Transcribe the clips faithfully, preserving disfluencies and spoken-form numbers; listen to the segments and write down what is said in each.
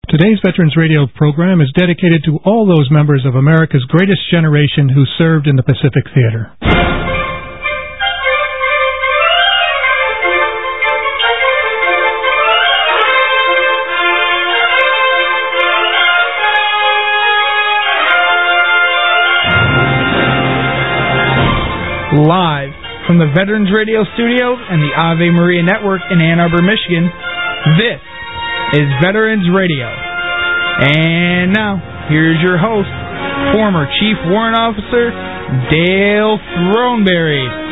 Today's Veterans Radio program is dedicated to all those members of America's greatest generation who served in the Pacific Theater. Live from the Veterans Radio Studio and the Ave Maria Network in Ann Arbor, Michigan, this is Veterans Radio. And now, here's your host, former Chief Warrant Officer Dale Throneberry.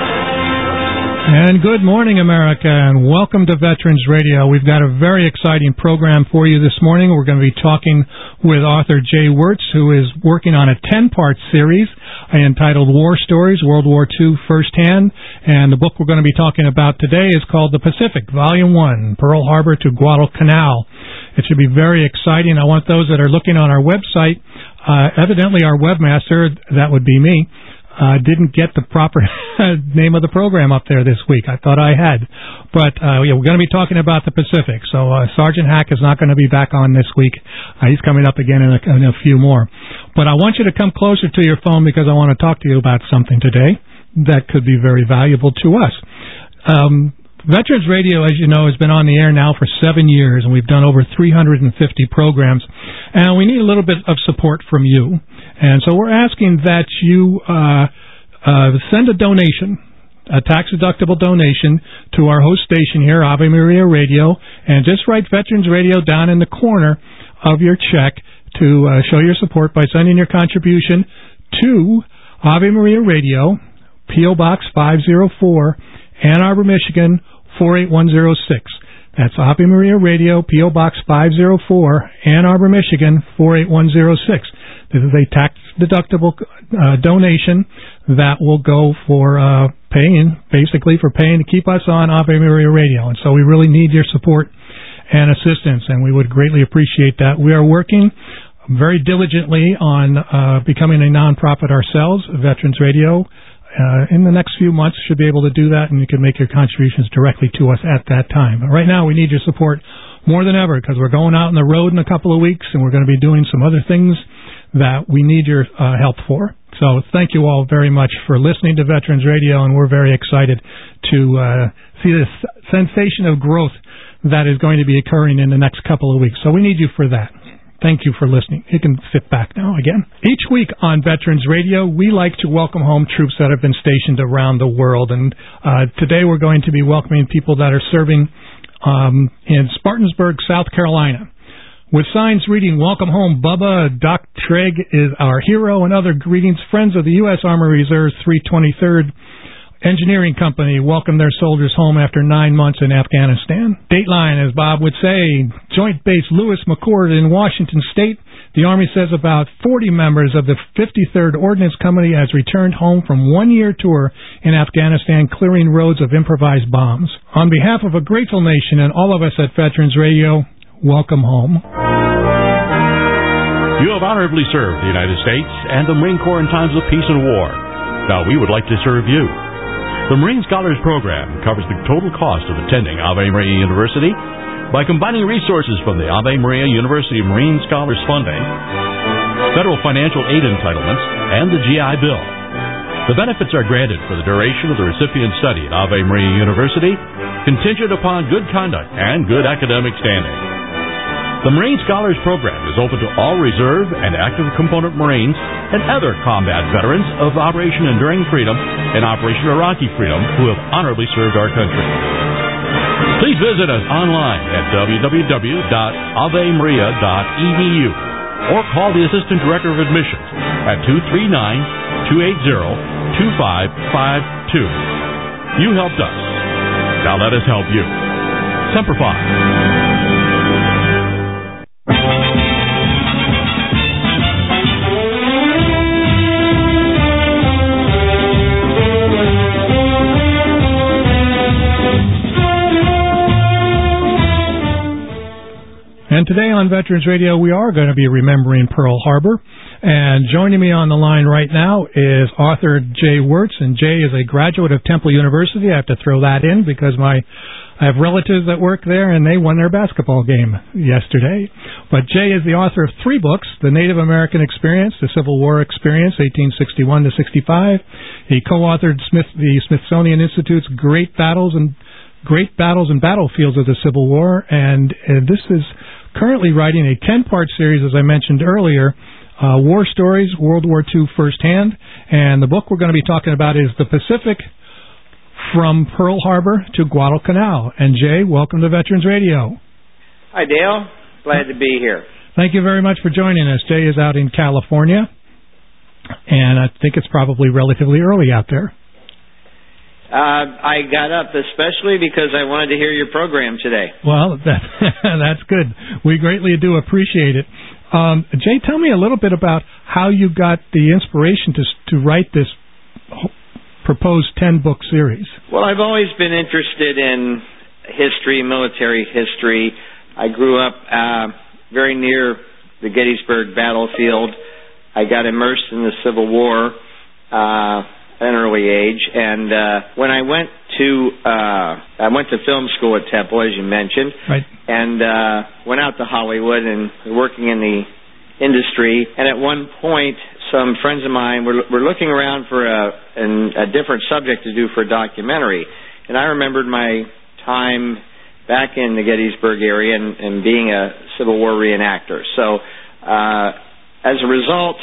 And good morning, America, and welcome to Veterans Radio. We've got a very exciting program for you this morning. We're going to be talking with author Jay Wertz, who is working on a ten-part series entitled War Stories, World War Two Firsthand. And the book we're going to be talking about today is called The Pacific, Volume one, Pearl Harbor to Guadalcanal. It should be very exciting. I want those that are looking on our website, uh, evidently our webmaster, that would be me, Uh, didn't get the proper name of the program up there this week. I thought I had. But uh, yeah, we're going to be talking about the Pacific. So uh, Sergeant Hack is not going to be back on this week. Uh, he's coming up again in a, in a few more. But I want you to come closer to your phone because I want to talk to you about something today that could be very valuable to us. Um, Veterans Radio, as you know, has been on the air now for seven years, and we've done over three hundred fifty programs. And we need a little bit of support from you. And so we're asking that you uh, uh, send a donation, a tax-deductible donation, to our host station here, Ave Maria Radio, and just write Veterans Radio down in the corner of your check to uh, show your support by sending your contribution to Ave Maria Radio, P O. Box five oh four, Ann Arbor, Michigan, four eight one oh six. That's Ave Maria Radio, P O. Box five oh four, Ann Arbor, Michigan, four eight one oh six. This is a tax-deductible uh, donation that will go for uh, paying, basically for paying to keep us on Ave Maria Radio. And so we really need your support and assistance, and we would greatly appreciate that. We are working very diligently on uh, becoming a nonprofit ourselves, Veterans Radio. Uh, in the next few months, should be able to do that, and you can make your contributions directly to us at that time. But right now, we need your support more than ever because we're going out on the road in a couple of weeks, and we're going to be doing some other things that we need your uh, help for. So thank you all very much for listening to Veterans Radio, and we're very excited to uh, see this sensation of growth that is going to be occurring in the next couple of weeks. So we need you for that. Thank you for listening. You can sit back now again. Each week on Veterans Radio, we like to welcome home troops that have been stationed around the world. And uh, today we're going to be welcoming people that are serving um, in Spartanburg, South Carolina. With signs reading, "Welcome home, Bubba." Doc Trigg is our hero, and other greetings. Friends of the U S Army Reserve's three twenty-third Engineering Company welcome their soldiers home after nine months in Afghanistan. Dateline, as Bob would say, Joint Base Lewis McChord in Washington State. The Army says about forty members of the fifty-third Ordnance Company has returned home from one-year tour in Afghanistan, clearing roads of improvised bombs. On behalf of a grateful nation and all of us at Veterans Radio, welcome home. You have honorably served the United States and the Marine Corps in times of peace and war. Now we would like to serve you. The Marine Scholars Program covers the total cost of attending Ave Maria University by combining resources from the Ave Maria University Marine Scholars Funding, federal financial aid entitlements, and the G I Bill. The benefits are granted for the duration of the recipient's study at Ave Maria University, contingent upon good conduct and good academic standing. The Marine Scholars Program is open to all reserve and active component Marines and other combat veterans of Operation Enduring Freedom and Operation Iraqi Freedom who have honorably served our country. Please visit us online at w w w dot ave maria dot e d u or call the Assistant Director of Admissions at two three nine, two eight zero, two five five two. You helped us. Now let us help you. Semper Fi. And today on Veterans Radio, we are going to be remembering Pearl Harbor. And joining me on the line right now is author Jay Wertz. And Jay is a graduate of Temple University. I have to throw that in because my I have relatives that work there, and they won their basketball game yesterday. But Jay is the author of three books: The Native American Experience, The Civil War Experience, eighteen sixty-one to sixty-five. He co-authored Smith, the Smithsonian Institute's Great Battles and Great Battles and Battlefields of the Civil War, and uh, this is currently writing a ten-part series, as I mentioned earlier, uh, War Stories, World War Two Firsthand. And the book we're going to be talking about is The Pacific from Pearl Harbor to Guadalcanal. And Jay, welcome to Veterans Radio. Hi, Dale. Glad to be here. Thank you very much for joining us. Jay is out in California, and I think it's probably relatively early out there. Uh, I got up especially because I wanted to hear your program today. Well, that, that's good. We greatly do appreciate it. Um, Jay, tell me a little bit about how you got the inspiration to to write this proposed ten-book series. Well, I've always been interested in history, military history. I grew up uh, very near the Gettysburg battlefield. I got immersed in the Civil War uh, at an early age, and uh, when I went to uh, I went to film school at Temple, as you mentioned, right, and uh, went out to Hollywood and working in the industry. And at one point, some friends of mine were, were looking around for a, an, a different subject to do for a documentary. And I remembered my time back in the Gettysburg area and, and being a Civil War reenactor. So uh, as a result,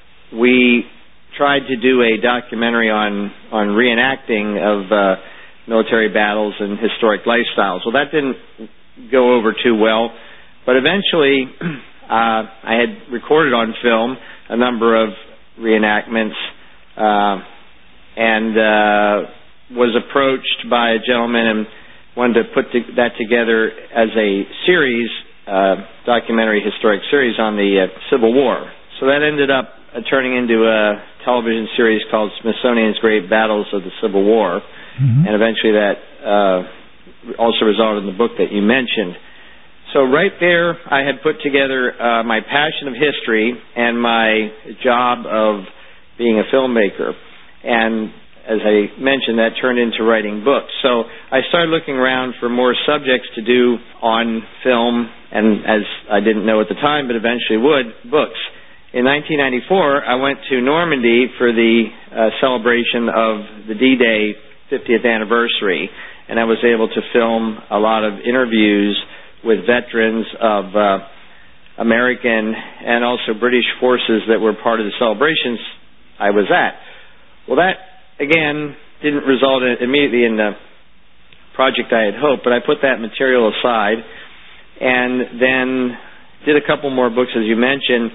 we tried to do a documentary on, on reenacting of uh, military battles and historic lifestyles. Well, that didn't go over too well, but eventually uh, I had recorded on film a number of reenactments uh, and uh, was approached by a gentleman and wanted to put to, that together as a series, uh, documentary historic series on the uh, Civil War. So that ended up uh, turning into a television series called Smithsonian's Great Battles of the Civil War, mm-hmm. and eventually that uh, also resulted in the book that you mentioned. So right there, I had put together uh, my passion of history and my job of being a filmmaker. And as I mentioned, that turned into writing books. So I started looking around for more subjects to do on film, and as I didn't know at the time, but eventually would, books. In nineteen ninety-four, I went to Normandy for the uh, celebration of the D-Day fiftieth anniversary, and I was able to film a lot of interviews with veterans of uh, American and also British forces that were part of the celebrations I was at. Well, that, again, didn't result in, immediately in the project I had hoped, but I put that material aside and then did a couple more books, as you mentioned.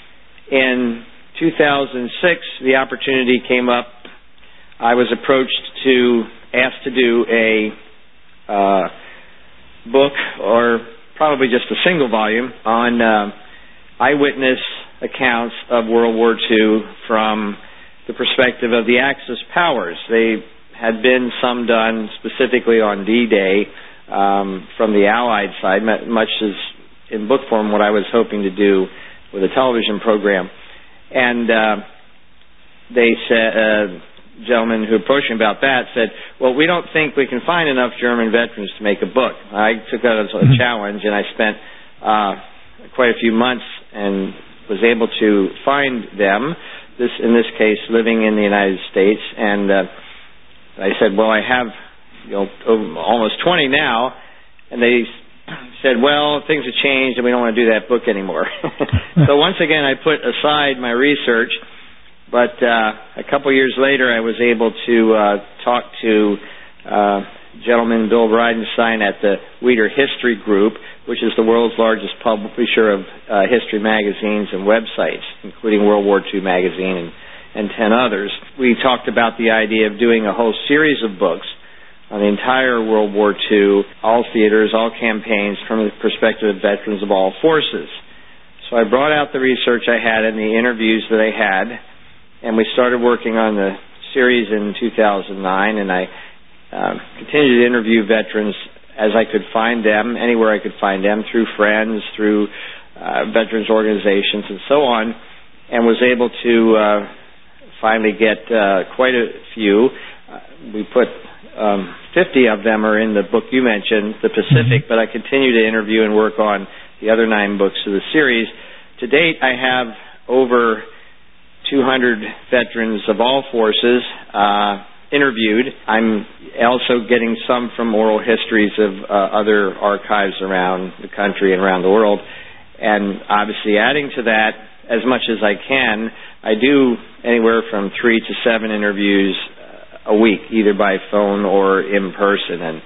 In two thousand six, the opportunity came up. I was approached to, asked to do a uh, book, or probably just a single volume, on uh, eyewitness accounts of World War Two from the perspective of the Axis powers. They had been some done specifically on D-Day um, from the Allied side, much as in book form what I was hoping to do with a television program. And uh, they said, uh, gentleman who approached me about that said, well, we don't think we can find enough German veterans to make a book. I took that as a mm-hmm. challenge, and I spent uh, quite a few months and was able to find them, this in this case living in the United States. And uh, I said, well, I have you know almost twenty now, and they said, well, things have changed and we don't want to do that book anymore. So once again, I put aside my research. But uh, a couple years later, I was able to uh, talk to uh, gentleman Bill Bridenstine at the Weider History Group, which is the world's largest publisher of uh, history magazines and websites, including World War Two magazine and, and ten others. We talked about the idea of doing a whole series of books on the entire World War Two, all theaters, all campaigns, from the perspective of veterans of all forces. So I brought out the research I had and the interviews that I had, and we started working on the series in two thousand nine, and I uh, continued to interview veterans as I could find them, anywhere I could find them, through friends, through uh, veterans organizations, and so on, and was able to uh, finally get uh, quite a few. Uh, we put um, fifty of them are in the book you mentioned, The Pacific, mm-hmm. but I continue to interview and work on the other nine books of the series. To date, I have over two hundred veterans of all forces uh, interviewed. I'm also getting some from oral histories of uh, other archives around the country and around the world. And obviously adding to that, as much as I can, I do anywhere from three to seven interviews a week, either by phone or in person, and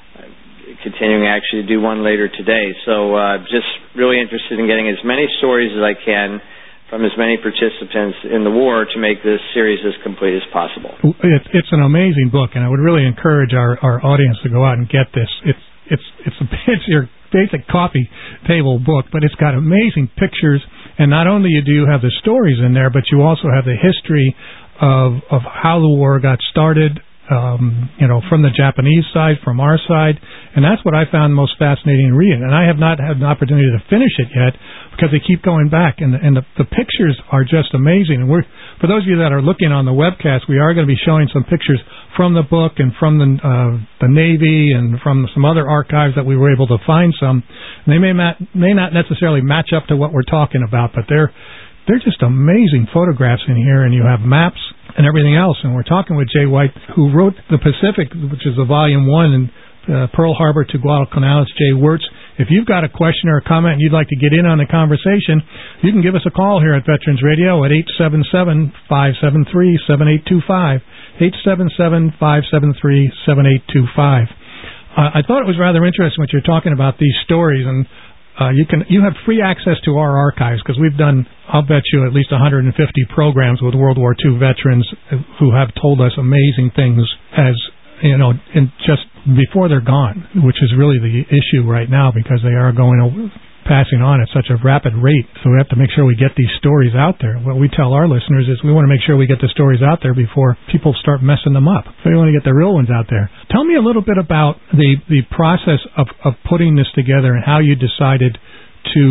continuing actually to do one later today. So uh, just really interested in getting as many stories as I can from as many participants in the war to make this series as complete as possible. It, it's an amazing book, and I would really encourage our, our audience to go out and get this. It's it's it's, a, it's your basic coffee table book, but it's got amazing pictures, and not only do you have the stories in there, but you also have the history of of how the war got started, um, you know, from the Japanese side, from our side, and that's what I found most fascinating reading. And I have not had an opportunity to finish it yet because they keep going back, and the, and the, the pictures are just amazing. And we're, for those of you that are looking on the webcast, we are going to be showing some pictures from the book and from the uh, the Navy and from some other archives that we were able to find some. And they may mat, may not necessarily match up to what we're talking about, but they're They're just amazing photographs in here, and you have maps and everything else. And we're talking with Jay White, who wrote The Pacific, which is the volume one, and uh, Pearl Harbor to Guadalcanal. It's Jay Wirtz. If you've got a question or a comment and you'd like to get in on the conversation, you can give us a call here at Veterans Radio at eight seven seven, five seven three, seven eight two five, eight seven seven, five seven three, seven eight two five. Uh, I thought it was rather interesting what you're talking about, these stories, and Uh, you can you have free access to our archives because we've done, I'll bet you, at least one hundred fifty programs with World War Two veterans who have told us amazing things as, you know, in just before they're gone, which is really the issue right now because they are going over, passing on at such a rapid rate. So we have to make sure we get these stories out there. What we tell our listeners is we want to make sure we get the stories out there before people start messing them up. So we want to get the real ones out there. Tell me a little bit about the, the process of, of putting this together and how you decided to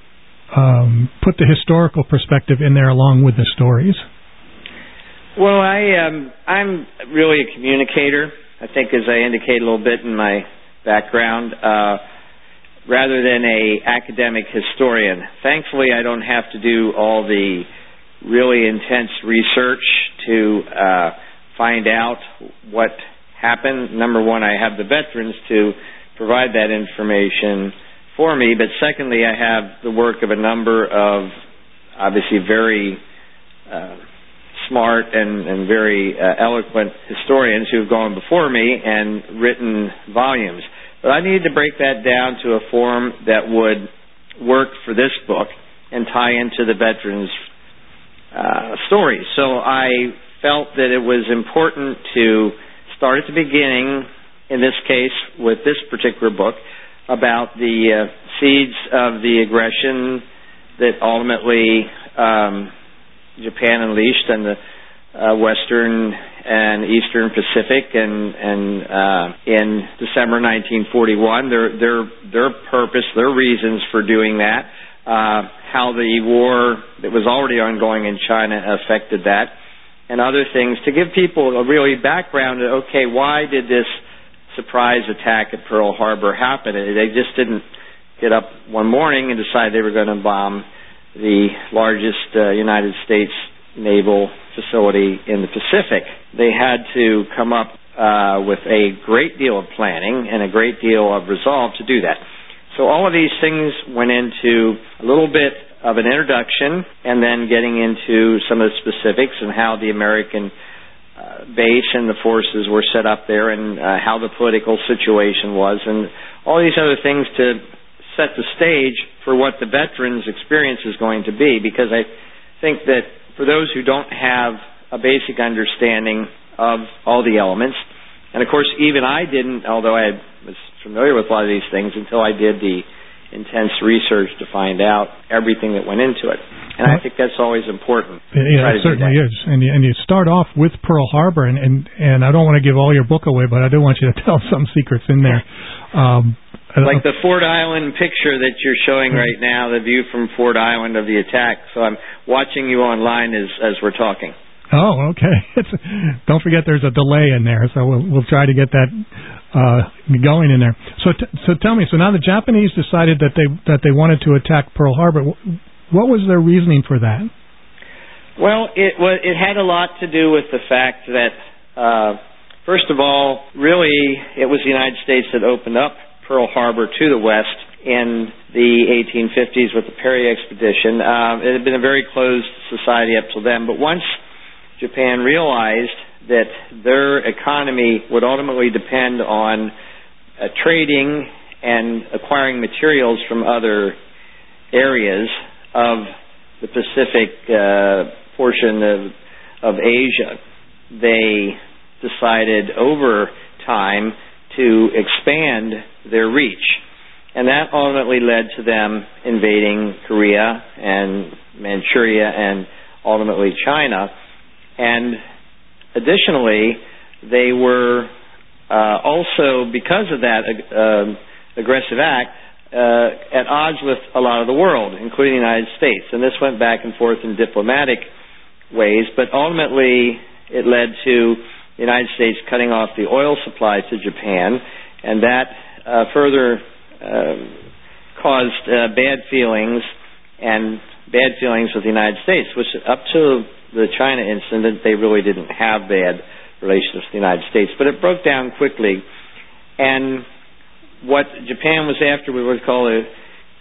um, put the historical perspective in there along with the stories. Well, I, um, I'm really a communicator, I think, as I indicate a little bit in my background. Uh, rather than a academic historian. Thankfully, I don't have to do all the really intense research to uh, find out what happened. Number one, I have the veterans to provide that information for me, but secondly, I have the work of a number of obviously very uh, smart and, and very uh, eloquent historians who have gone before me and written volumes. But I needed to break that down to a form that would work for this book and tie into the veterans' uh, stories. So I felt that it was important to start at the beginning, in this case with this particular book, about the uh, seeds of the aggression that ultimately um, Japan unleashed on the uh, Western and Eastern Pacific, and, and uh, in December nineteen forty-one, their their their purpose, their reasons for doing that, uh, how the war that was already ongoing in China affected that, and other things, to give people a really background to, okay, why did this surprise attack at Pearl Harbor happen? They just didn't get up one morning and decide they were going to bomb the largest uh, United States naval facility in the Pacific. They had to come up uh, with a great deal of planning and a great deal of resolve to do that. So all of these things went into a little bit of an introduction and then getting into some of the specifics and how the American uh, base and the forces were set up there and uh, how the political situation was and all these other things to set the stage for what the veterans' experience is going to be, because I think that for those who don't have a basic understanding of all the elements, and of course even I didn't, although I was familiar with a lot of these things, until I did the intense research to find out everything that went into it. And I think that's always important. Yeah, it certainly is. And you, and you start off with Pearl Harbor, and, and, and I don't want to give all your book away, but I do want you to tell some secrets in there. Um, like the Ford Island picture that you're showing right now, the view from Ford Island of the attack. So I'm watching you online as, as we're talking. Oh, okay. It's, don't forget there's a delay in there, so we'll, we'll try to get that uh, going in there. So, t- so tell me. So now the Japanese decided that they that they wanted to attack Pearl Harbor. What was their reasoning for that? Well, it was it had a lot to do with the fact that, uh, first of all, really it was the United States that opened up Pearl Harbor to the West in the eighteen fifties with the Perry expedition. Uh, it had been a very closed society up till then, but once Japan realized that their economy would ultimately depend on uh, trading and acquiring materials from other areas of the Pacific uh, portion of, of Asia, they decided over time to expand their reach. And that ultimately led to them invading Korea and Manchuria and ultimately China. And additionally, they were uh, also, because of that uh, aggressive act, uh, at odds with a lot of the world, including the United States. And this went back and forth in diplomatic ways, but ultimately it led to the United States cutting off the oil supply to Japan, and that uh, further uh, caused uh, bad feelings and bad feelings with the United States, which up to the China incident, they really didn't have bad relations with the United States. But it broke down quickly. And what Japan was after, we would call an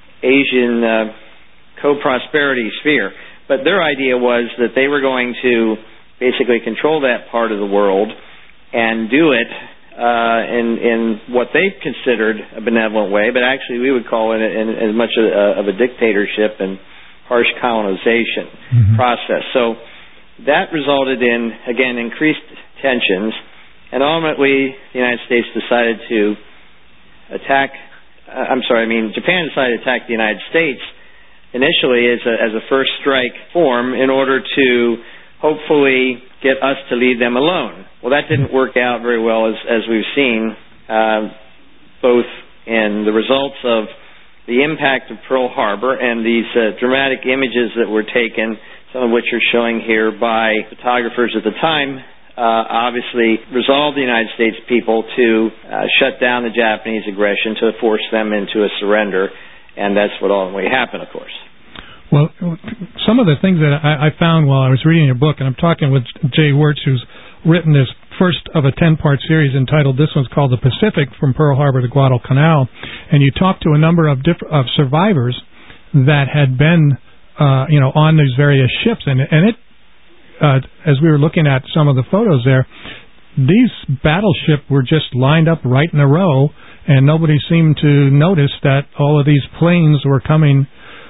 Asian uh, co-prosperity sphere. But their idea was that they were going to basically control that part of the world and do it uh, in, in what they considered a benevolent way, but actually we would call it in, in as much a, of a dictatorship and harsh colonization mm-hmm. process. So that resulted in, again, increased tensions, and ultimately the United States decided to attack, uh, I'm sorry, I mean, Japan decided to attack the United States initially as a, as a first strike form in order to hopefully get us to leave them alone. Well, that didn't work out very well, as, as we've seen, uh, both in the results of the impact of Pearl Harbor and these uh, dramatic images that were taken, some of which are showing here by photographers at the time, uh, obviously resolved the United States people to uh, shut down the Japanese aggression, to force them into a surrender, and that's what ultimately happened, of course. Well, some of the things that I, I found while I was reading your book, and I'm talking with Jay Wirtz, who's written this first of a ten-part series entitled, this one's called The Pacific, From Pearl Harbor to Guadalcanal, and you talked to a number of diff- of survivors that had been, uh, you know, on these various ships, and, and it, uh, as we were looking at some of the photos there, these battleships were just lined up right in a row, and nobody seemed to notice that all of these planes were coming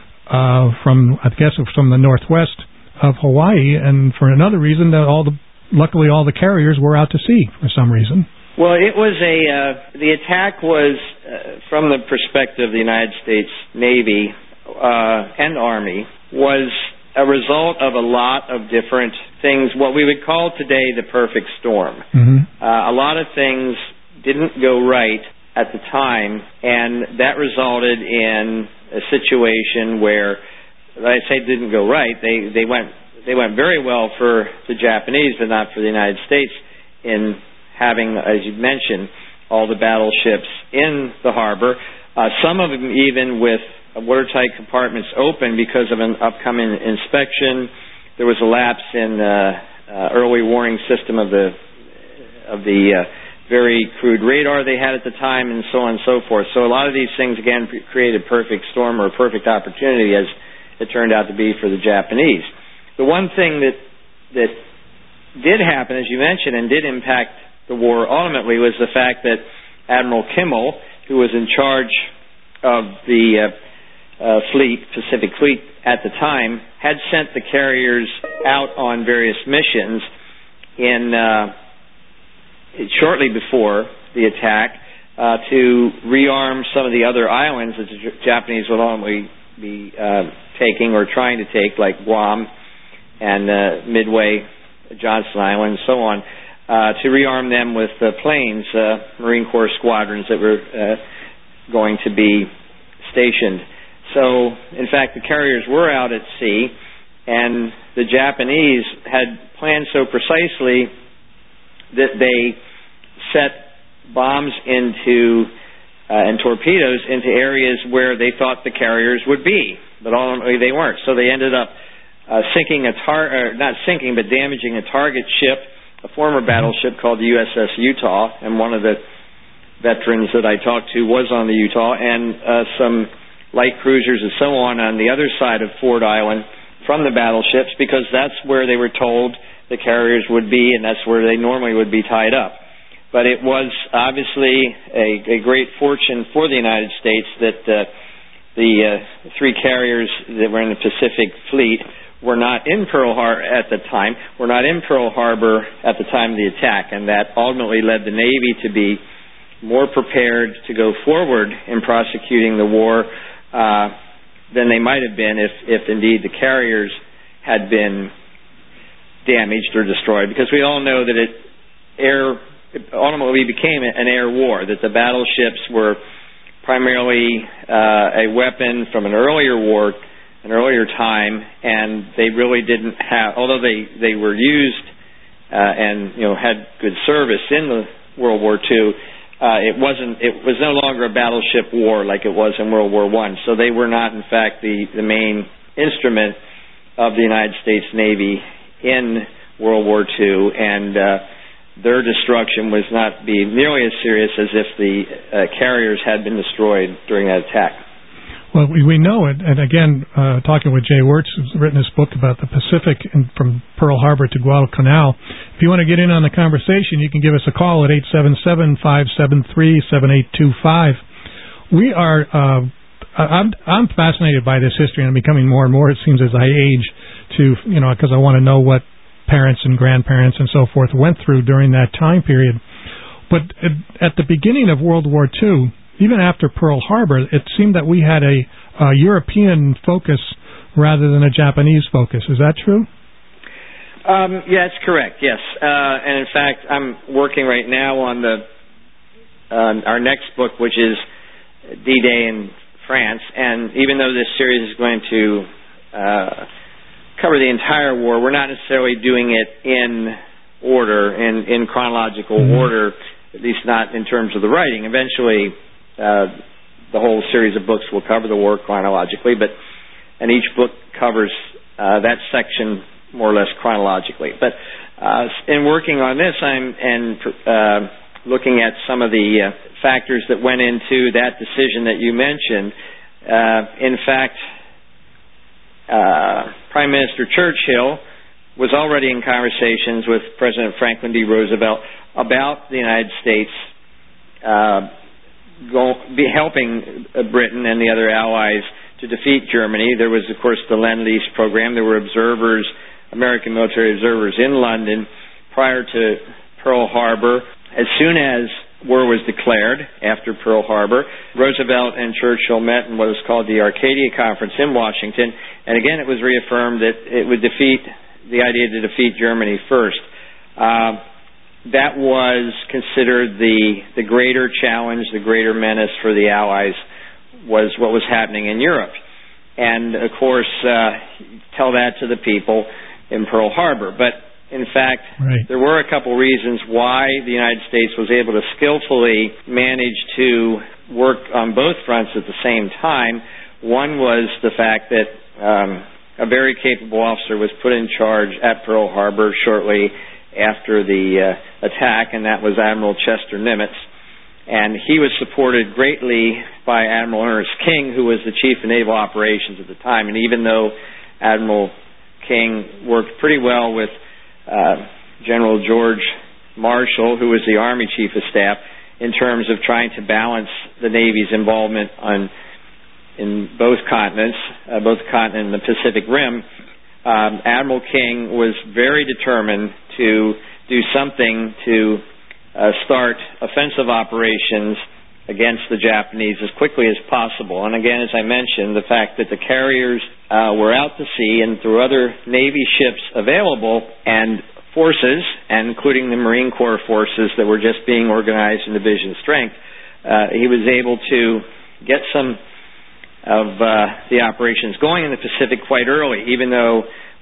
Uh, from, I guess, from the northwest of Hawaii, and for another reason, that all the, luckily, all the carriers were out to sea for some reason. Well, it was a uh, the attack was uh, from the perspective of the United States Navy uh, and Army was a result of a lot of different things. What we would call today the perfect storm. Mm-hmm. Uh, a lot of things didn't go right at the time, and that resulted in a situation where, I say didn't go right, they, they went they went very well for the Japanese, but not for the United States, in having, as you mentioned, all the battleships in the harbor, uh, some of them even with watertight compartments open because of an upcoming inspection. There was a lapse in uh, uh, early warning system of the of the uh, very crude radar they had at the time, and so on and so forth. So a lot of these things, again, created a perfect storm or a perfect opportunity, as it turned out to be for the Japanese. The one thing that that did happen, as you mentioned, and did impact the war ultimately, was the fact that Admiral Kimmel, who was in charge of the uh, uh, fleet, Pacific Fleet at the time, had sent the carriers out on various missions in Uh, shortly before the attack uh, to rearm some of the other islands that the Japanese would ultimately be uh, taking or trying to take, like Guam and uh, Midway, Johnston Island, and so on, uh, to rearm them with uh, planes, uh, Marine Corps squadrons that were uh, going to be stationed. So, in fact, the carriers were out at sea, and the Japanese had planned so precisely that they set bombs into uh, and torpedoes into areas where they thought the carriers would be, but ultimately they weren't. So they ended up uh, sinking a tar, or not sinking, but damaging a target ship, a former battleship called the U S S Utah, and one of the veterans that I talked to was on the Utah, and uh, some light cruisers and so on on the other side of Ford Island from the battleships, because that's where they were told the carriers would be, and that's where they normally would be tied up. But it was obviously a, a great fortune for the United States that uh, the uh, three carriers that were in the Pacific Fleet were not in Pearl Harbor at the time, were not in Pearl Harbor at the time of the attack, and that ultimately led the Navy to be more prepared to go forward in prosecuting the war uh, than they might have been if, if indeed the carriers had been damaged or destroyed. Because we all know that it air it ultimately became an air war, that the battleships were primarily uh, a weapon from an earlier war, an earlier time, and they really didn't have, although they, they were used uh, and you know had good service in the World War Two, Uh, it wasn't. It was no longer a battleship war like it was in World War One. So they were not, in fact, the, the main instrument of the United States Navy in World War Two, and uh, their destruction was not be nearly as serious as if the uh, carriers had been destroyed during that attack. Well, we, we know it, and again, uh, talking with Jay Wirtz, who's written this book about the Pacific and from Pearl Harbor to Guadalcanal. If you want to get in on the conversation, you can give us a call at eight seven seven, five seven three, seven eight two five. We are, uh, I'm, I'm fascinated by this history, and I'm becoming more and more, it seems, as I age, to, you know, because I want to know what parents and grandparents and so forth went through during that time period. But at, at the beginning of World War Two, even after Pearl Harbor, it seemed that we had a, a European focus rather than a Japanese focus. Is that true? Um, yeah, that's correct, yes. Uh, and in fact, I'm working right now on the uh, our next book, which is D-Day in France. And even though this series is going to uh, cover the entire war, we're not necessarily doing it in order, in, in chronological mm-hmm. order, at least not in terms of the writing. Eventually, Uh, the whole series of books will cover the war chronologically, but and each book covers uh, that section more or less chronologically. But uh, in working on this, I'm and uh, looking at some of the uh, factors that went into that decision that you mentioned. Uh, in fact, uh, Prime Minister Churchill was already in conversations with President Franklin D. Roosevelt about the United States Uh, Go, be helping Britain and the other allies to defeat Germany. There was, of course, the Lend-Lease program. There were observers, American military observers in London prior to Pearl Harbor. As soon as war was declared after Pearl Harbor, Roosevelt and Churchill met in what was called the Arcadia Conference in Washington, and again it was reaffirmed that it would defeat, the idea to defeat Germany first. Uh, That was considered the, the greater challenge, the greater menace for the Allies was what was happening in Europe. And, of course, uh, tell that to the people in Pearl Harbor. But, in fact, right. there were a couple reasons why the United States was able to skillfully manage to work on both fronts at the same time. One was the fact that um, a very capable officer was put in charge at Pearl Harbor shortly after the uh, attack, and that was Admiral Chester Nimitz. And he was supported greatly by Admiral Ernest King, who was the Chief of Naval Operations at the time. And even though Admiral King worked pretty well with uh, General George Marshall, who was the Army Chief of Staff, in terms of trying to balance the Navy's involvement on in both continents, uh, both the continent and the Pacific Rim, um, Admiral King was very determined to do something to uh, start offensive operations against the Japanese as quickly as possible. And again, as I mentioned, the fact that the carriers uh, were out to sea and through other Navy ships available and forces, and including the Marine Corps forces that were just being organized in division strength, uh, he was able to get some of uh, the operations going in the Pacific quite early, even though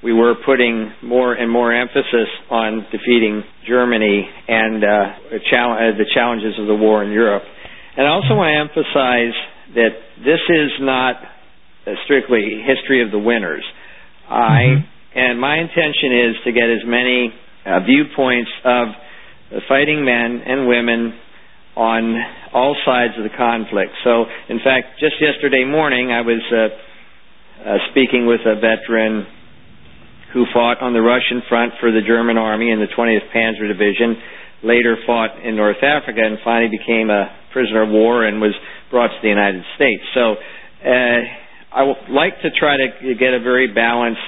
we were putting more and more emphasis on defeating Germany and uh, chal- uh, the challenges of the war in Europe. And I also want to emphasize that this is not uh, strictly history of the winners. I mm-hmm. and my intention is to get as many uh, viewpoints of the fighting men and women on all sides of the conflict. So, in fact, just yesterday morning, I was uh, uh, speaking with a veteran who fought on the Russian front for the German army in the twentieth Panzer Division, later fought in North Africa, and finally became a prisoner of war and was brought to the United States. So uh, I would like to try to get a very balanced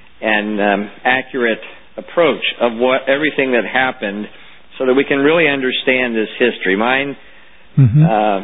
and um, accurate approach of what everything that happened so that we can really understand this history. Mine, mm-hmm. uh,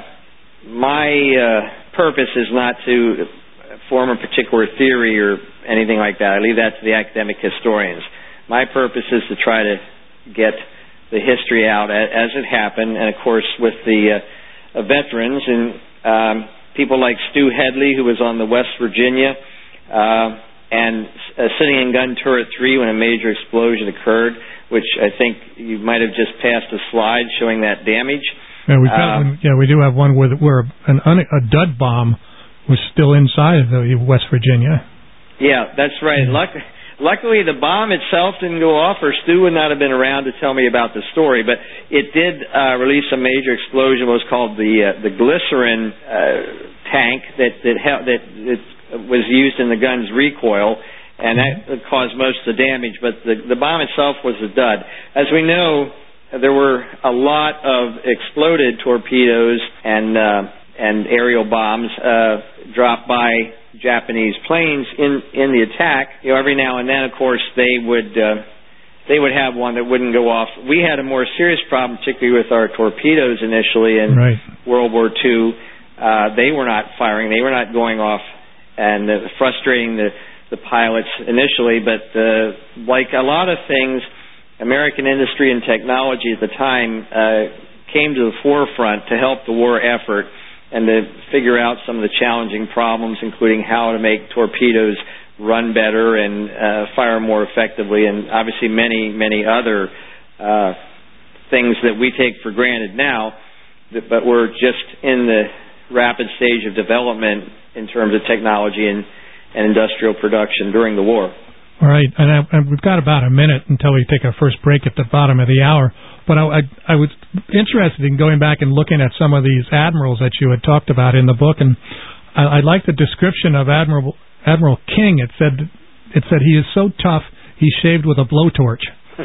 my uh, purpose is not to form a particular theory or anything like that. I leave that to the academic historians. My purpose is to try to get the history out as it happened, and of course with the uh, veterans and um, people like Stu Headley, who was on the West Virginia, uh, and uh, sitting in gun turret three when a major explosion occurred, which I think you might have just passed a slide showing that damage. Yeah, we got, um, yeah, we do have one where, where an un, a dud bomb was still inside of the West Virginia. Yeah, that's right. Luck, luckily, the bomb itself didn't go off, or Stu would not have been around to tell me about the story. But it did uh, release a major explosion. What was called the uh, the glycerin uh, tank that that, ha- that that was used in the gun's recoil, and that caused most of the damage. But the the bomb itself was a dud. As we know, there were a lot of exploded torpedoes and uh, and aerial bombs uh, dropped by Japanese planes in in the attack. You know, every now and then, of course, they would uh, they would have one that wouldn't go off. We had a more serious problem, particularly with our torpedoes initially in right. World War Two. Uh, they were not firing; they were not going off, and uh, frustrating the the pilots initially. But uh, like a lot of things, American industry and technology at the time uh, came to the forefront to help the war effort and to figure out some of the challenging problems, including how to make torpedoes run better and uh, fire more effectively, and obviously many, many other uh, things that we take for granted now, but we're just in the rapid stage of development in terms of technology and, and industrial production during the war. All right, and, I, and we've got about a minute until we take our first break at the bottom of the hour. But I, I, I was interested in going back and looking at some of these admirals that you had talked about in the book, and I, I like the description of Admiral Admiral King. It said it said he is so tough he's shaved with a blowtorch.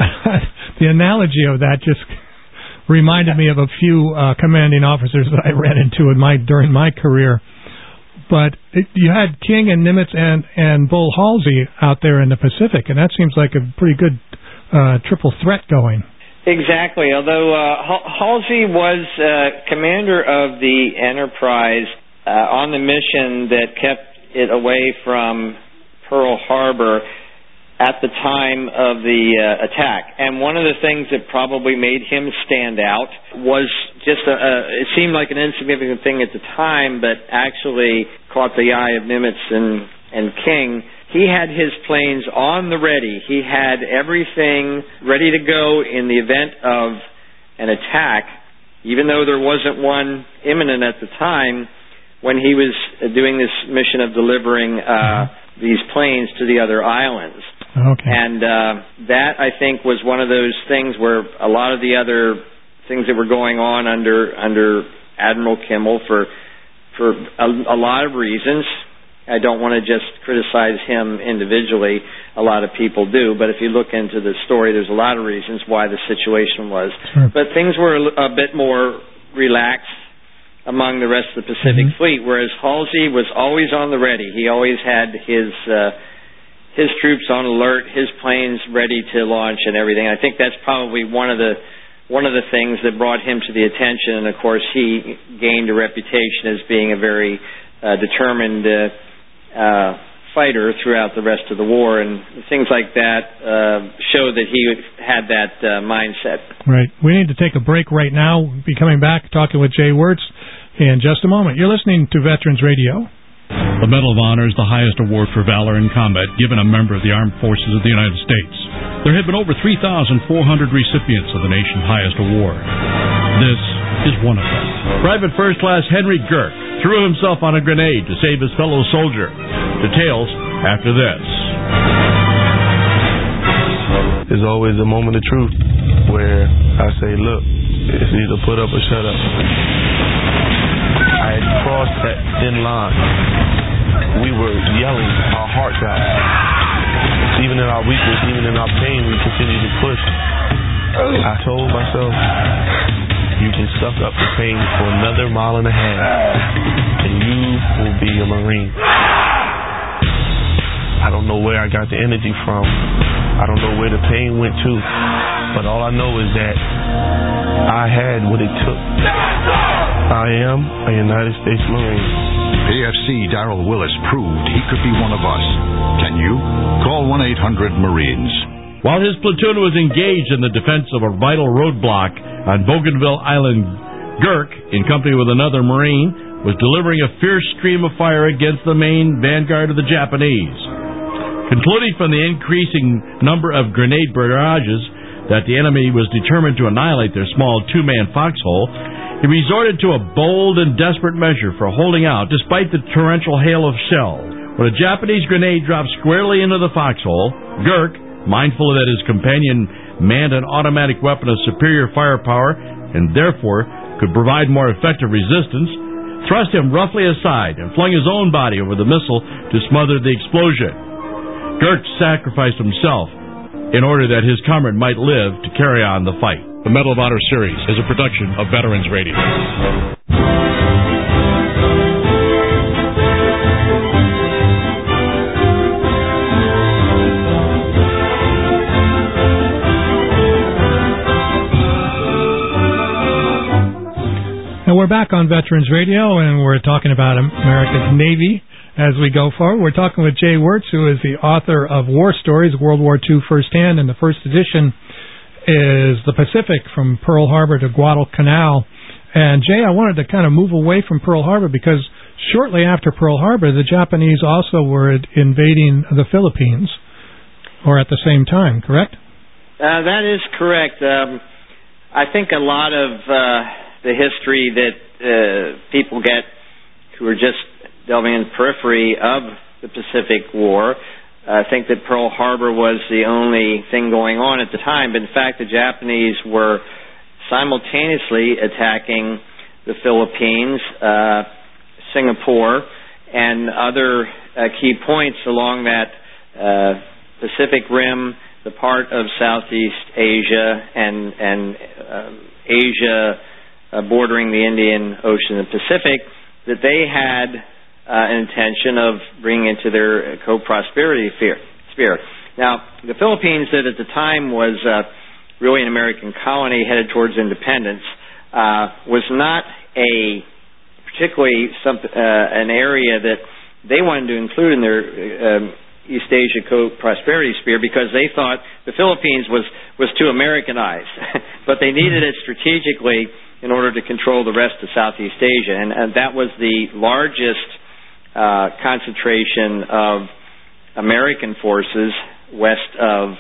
The analogy of that just reminded me of a few uh, commanding officers that I ran into in my during my career. But it, you had King and Nimitz and and Bull Halsey out there in the Pacific, and that seems like a pretty good uh, triple threat going. Exactly. Although uh, Halsey was uh, commander of the Enterprise uh, on the mission that kept it away from Pearl Harbor at the time of the uh, attack. And one of the things that probably made him stand out was just a, a, it seemed like an insignificant thing at the time, but actually caught the eye of Nimitz and, and King. He had his planes on the ready. He had everything ready to go in the event of an attack, even though there wasn't one imminent at the time when he was doing this mission of delivering uh, these planes to the other islands. Okay. And uh, that, I think, was one of those things where a lot of the other things that were going on under under Admiral Kimmel for, for a, a lot of reasons. I don't want to just criticize him individually. A lot of people do. But if you look into the story, there's a lot of reasons why the situation was. Sure. But things were a bit more relaxed among the rest of the Pacific mm-hmm. Fleet, whereas Halsey was always on the ready. He always had his uh, his troops on alert, his planes ready to launch and everything. I think that's probably one of the one of the things that brought him to the attention. And, of course, he gained a reputation as being a very uh, determined uh, Uh, fighter throughout the rest of the war, and things like that uh, show that he had that uh, mindset. Right. We need to take a break right now. We'll be coming back talking with Jay Wirtz in just a moment. You're listening to Veterans Radio. The Medal of Honor is the highest award for valor in combat given a member of the Armed Forces of the United States. There have been over three thousand four hundred recipients of the nation's highest award. This is one of them. Private First Class Henry Girk threw himself on a grenade to save his fellow soldier. Details after this. There's always a moment of truth where I say, look, it's either put up or shut up. I had crossed that thin line. We were yelling our hearts out. Even in our weakness, even in our pain, we continued to push. I told myself, you can suck up the pain for another mile and a half, and you will be a Marine. I don't know where I got the energy from. I don't know where the pain went to. But all I know is that I had what it took. I am a United States Marine. A F C Darrell Willis proved he could be one of us. Can you? Call one eight hundred Marines. While his platoon was engaged in the defense of a vital roadblock on Bougainville Island, Girk, in company with another Marine, was delivering a fierce stream of fire against the main vanguard of the Japanese. Concluding from the increasing number of grenade barrages that the enemy was determined to annihilate their small two-man foxhole, he resorted to a bold and desperate measure for holding out despite the torrential hail of shell. When a Japanese grenade dropped squarely into the foxhole, Girk, mindful that his companion manned an automatic weapon of superior firepower and therefore could provide more effective resistance, thrust him roughly aside and flung his own body over the missile to smother the explosion. Girk sacrificed himself in order that his comrade might live to carry on the fight. The Medal of Honor series is a production of Veterans Radio. And we're back on Veterans Radio, and we're talking about America's Navy. As we go forward, we're talking with Jay Wirtz, who is the author of War Stories, World War Two Firsthand, and the first edition is The Pacific, from Pearl Harbor to Guadalcanal. And Jay, I wanted to kind of move away from Pearl Harbor because shortly after Pearl Harbor, the Japanese also were invading the Philippines, or at the same time, correct? Uh, that is correct. Um, I think a lot of uh, the history that uh, people get who are just delving in the periphery of the Pacific War, I uh, think that Pearl Harbor was the only thing going on at the time, but in fact the Japanese were simultaneously attacking the Philippines, uh, Singapore, and other uh, key points along that uh, Pacific Rim, the part of Southeast Asia, and, and uh, Asia uh, bordering the Indian Ocean and Pacific, that they had Uh, an intention of bringing into their co-prosperity sphere. Now, the Philippines, that at the time was uh, really an American colony headed towards independence, uh, was not a particularly some, uh, an area that they wanted to include in their um, East Asia co-prosperity sphere because they thought the Philippines was, was too Americanized. But they needed it strategically in order to control the rest of Southeast Asia. And, and that was the largest Uh, concentration of American forces west of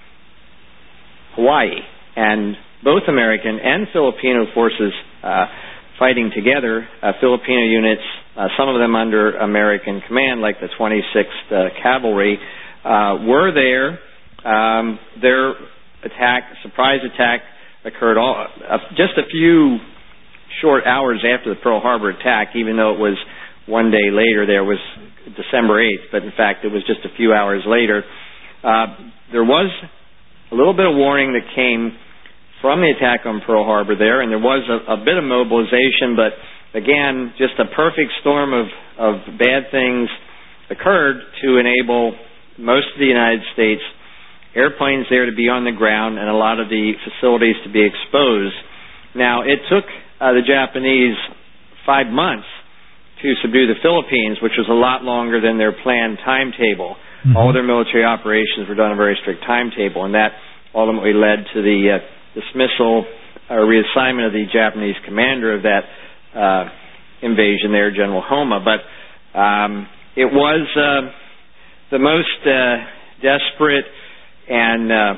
Hawaii. And both American and Filipino forces uh, fighting together, uh, Filipino units, uh, some of them under American command, like the twenty-sixth uh, Cavalry, uh, were there. Um, their attack, surprise attack, occurred all, uh, just a few short hours after the Pearl Harbor attack, even though it was one day later. There was December eighth, but in fact it was just a few hours later. Uh, there was a little bit of warning that came from the attack on Pearl Harbor there, and there was a, a bit of mobilization, but again, just a perfect storm of, of bad things occurred to enable most of the United States airplanes there to be on the ground and a lot of the facilities to be exposed. Now, it took uh, the Japanese five months to subdue the Philippines, which was a lot longer than their planned timetable. Mm-hmm. All of their military operations were done on a very strict timetable, and that ultimately led to the uh, dismissal or reassignment of the Japanese commander of that uh, invasion there, General Homa. But Um, it was uh, the most uh, desperate and uh,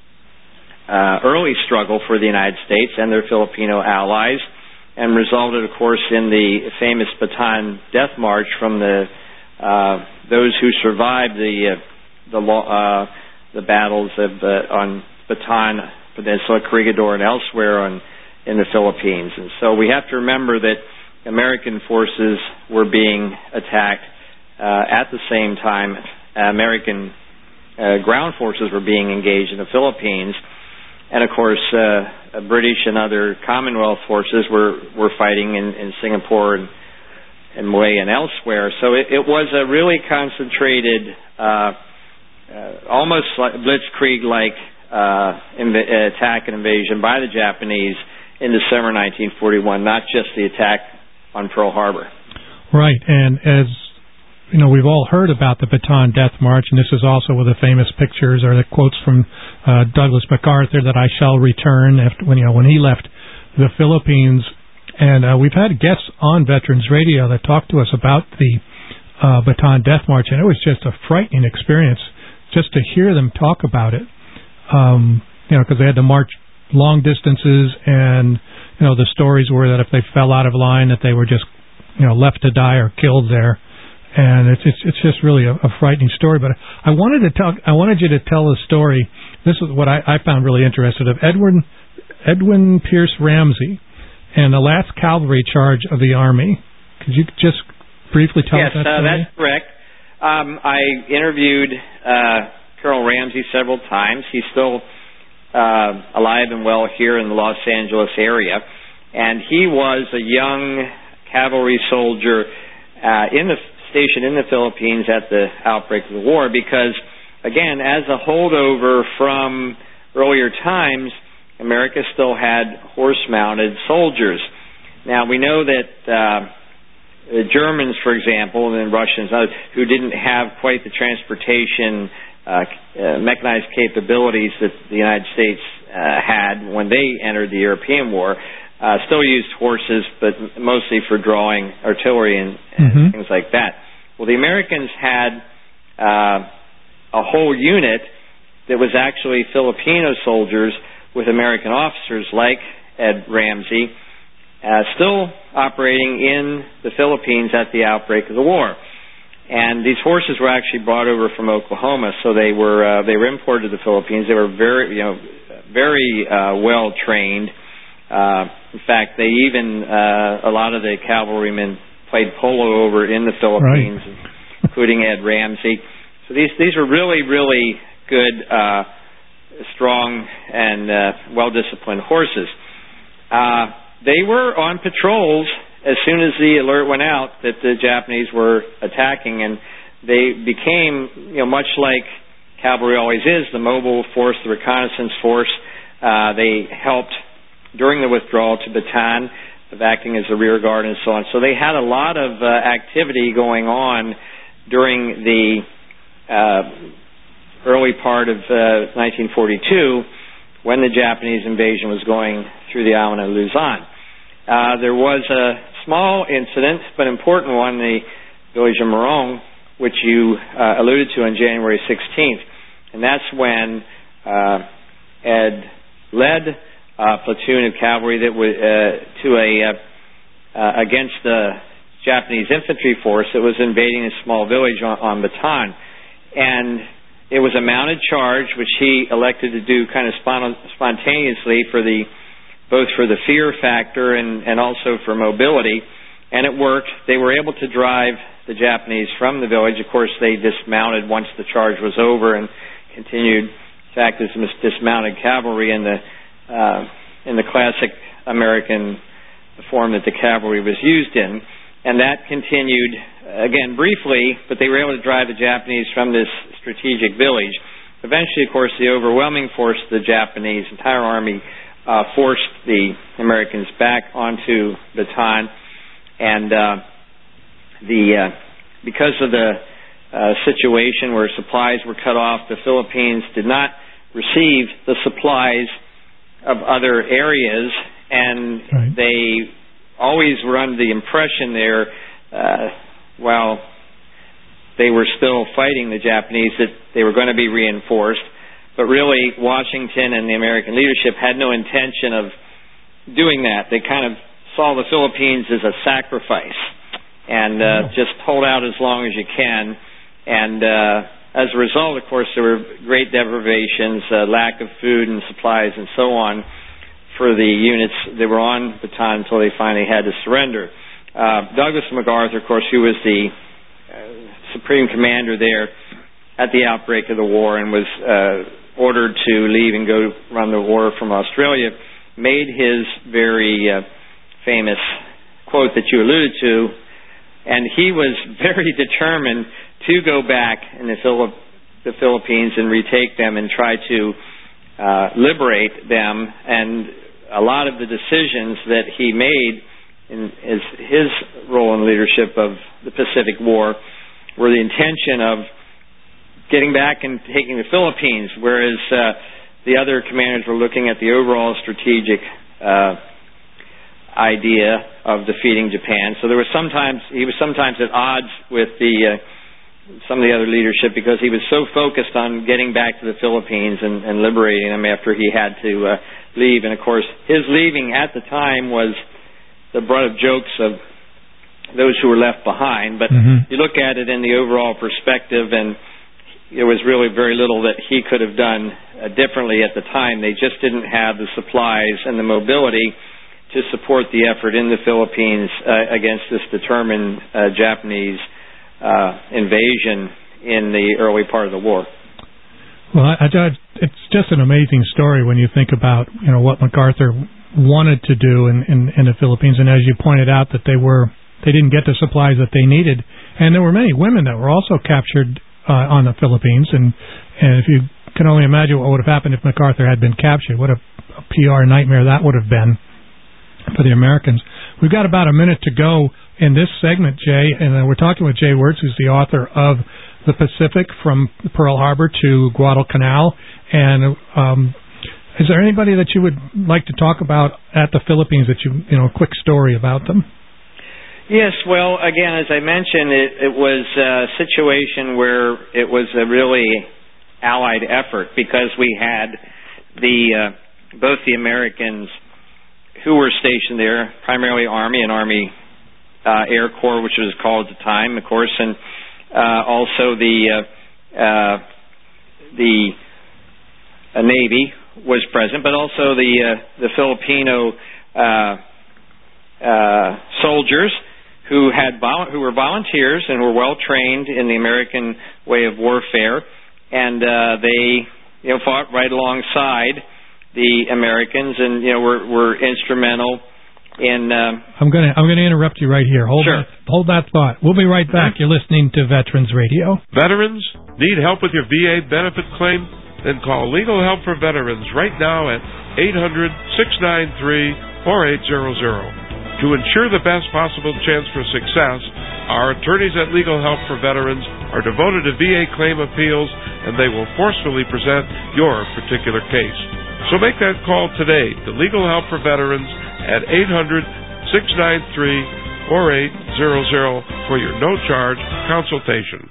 uh, early struggle for the United States and their Filipino allies, and resulted, of course, in the famous Bataan Death March from the uh, those who survived the uh, the uh, the battles of uh, on Bataan Peninsula, Corregidor, and elsewhere on in the Philippines. And so we have to remember that American forces were being attacked uh, at the same time. American uh, ground forces were being engaged in the Philippines, and of course, uh, British and other Commonwealth forces were were fighting in, in Singapore and, and Malaya and elsewhere. So it, it was a really concentrated, uh, uh, almost like blitzkrieg-like uh, inv- attack and invasion by the Japanese in December nineteen forty-one, not just the attack on Pearl Harbor. Right, and as you know, we've all heard about the Bataan Death March, and this is also with the famous pictures or the quotes from uh, Douglas MacArthur that I shall return after when you know when he left the Philippines. And uh, we've had guests on Veterans Radio that talked to us about the uh, Bataan Death March, and it was just a frightening experience just to hear them talk about it. Um, you know, because they had to march long distances, and you know the stories were that if they fell out of line, that they were just you know left to die or killed there. And it's it's, it's just really a, a frightening story. But I wanted to tell I wanted you to tell a story. This is what I, I found really interesting of Edwin Edwin Pierce Ramsey and the last cavalry charge of the Army. Could you just briefly tell yes, us that? Yes, uh, that's correct. Um, I interviewed uh, Colonel Ramsey several times. He's still uh, alive and well here in the Los Angeles area, and he was a young cavalry soldier uh, in the station in the Philippines at the outbreak of the war, because, again, as a holdover from earlier times, America still had horse-mounted soldiers. Now, we know that uh, the Germans, for example, and Russians, uh, who didn't have quite the transportation uh, uh, mechanized capabilities that the United States uh, had when they entered the European War, Uh, still used horses, but mostly for drawing artillery and, and mm-hmm. things like that. Well, the Americans had uh, a whole unit that was actually Filipino soldiers with American officers like Ed Ramsey, uh, still operating in the Philippines at the outbreak of the war. And these horses were actually brought over from Oklahoma, so they were uh, they were imported to the Philippines. They were very you know very uh, well trained. Uh, in fact, they even, uh, a lot of the cavalrymen played polo over in the Philippines, right. including Ed Ramsey. So these these were really, really good, uh, strong, and uh, well-disciplined horses. Uh, they were on patrols as soon as the alert went out that the Japanese were attacking, and they became, you know, much like cavalry always is, the mobile force, the reconnaissance force. Uh, they helped during the withdrawal to Bataan, of acting as a rear guard and so on. So they had a lot of uh, activity going on during the uh, early part of uh, nineteen forty-two when the Japanese invasion was going through the island of Luzon. Uh, there was a small incident, but important one, the village of Morong, which you uh, alluded to on January sixteenth. And that's when uh, Ed led Uh, platoon of cavalry that was uh, to a uh, uh, against the Japanese infantry force that was invading a small village on, on Bataan, and it was a mounted charge which he elected to do kind of spon- spontaneously for the both for the fear factor and, and also for mobility, and it worked. They were able to drive the Japanese from the village. Of course, they dismounted once the charge was over and continued to act as dismounted cavalry in the Uh, in the classic American form that the cavalry was used in. And that continued, again, briefly, but they were able to drive the Japanese from this strategic village. Eventually, of course, the overwhelming force of the Japanese entire army uh, forced the Americans back onto Bataan. And uh, the uh, because of the uh, situation where supplies were cut off, the Philippines did not receive the supplies of other areas, and right. they always were under the impression there, uh, while they were still fighting the Japanese, that they were going to be reinforced. But really, Washington and the American leadership had no intention of doing that. They kind of saw the Philippines as a sacrifice, and uh, oh. just hold out as long as you can. And uh, as a result, of course, there were great deprivations, uh, lack of food and supplies and so on for the units that were on Bataan until they finally had to surrender. Uh, Douglas MacArthur, of course, who was the uh, supreme commander there at the outbreak of the war and was uh, ordered to leave and go run the war from Australia, made his very uh, famous quote that you alluded to, and he was very determined to go back in the, Philipp- the Philippines and retake them and try to uh, liberate them. And a lot of the decisions that he made in his, his role in leadership of the Pacific War were the intention of getting back and taking the Philippines, whereas uh, the other commanders were looking at the overall strategic uh, idea of defeating Japan. So there was sometimes he was sometimes at odds with the uh, some of the other leadership because he was so focused on getting back to the Philippines and, and liberating them after he had to uh, leave. And of course, his leaving at the time was the brunt of jokes of those who were left behind. But mm-hmm. you look at it in the overall perspective, and there was really very little that he could have done uh, differently at the time. They just didn't have the supplies and the mobility to support the effort in the Philippines uh, against this determined uh, Japanese uh, invasion in the early part of the war. Well, I, I, it's just an amazing story when you think about, you know, what MacArthur wanted to do in, in, in the Philippines, and as you pointed out, that they were they didn't get the supplies that they needed, and there were many women that were also captured uh, on the Philippines, and and if you can only imagine what would have happened if MacArthur had been captured, what a, a P R nightmare that would have been for the Americans. We've got about a minute to go in this segment, Jay, and we're talking with Jay Wirtz, who's the author of The Pacific, from Pearl Harbor to Guadalcanal. And um, is there anybody that you would like to talk about at the Philippines that you, you know, a quick story about them? Yes, well, again, as I mentioned, it, it was a situation where it was a really allied effort because we had the uh, both the Americans who were stationed there, primarily Army and Army uh, Air Corps, which was called at the time, of course, and uh, also the uh, uh, the uh, Navy was present, but also the uh, the Filipino uh, uh, soldiers who had vol- who were volunteers and were well trained in the American way of warfare, and uh, they you know fought right alongside the Americans, and you know were, were instrumental in. Uh, I'm gonna I'm gonna interrupt you right here. Hold sure. that hold that thought. We'll be right back. You're listening to Veterans Radio. Veterans need help with your V A benefit claim? Then call Legal Help for Veterans right now at eight hundred, six nine three, four eight zero zero. To ensure the best possible chance for success, our attorneys at Legal Help for Veterans are devoted to V A claim appeals, and they will forcefully present your particular case. So make that call today to Legal Help for Veterans at eight hundred, six nine three, four eight zero zero for your no-charge consultation.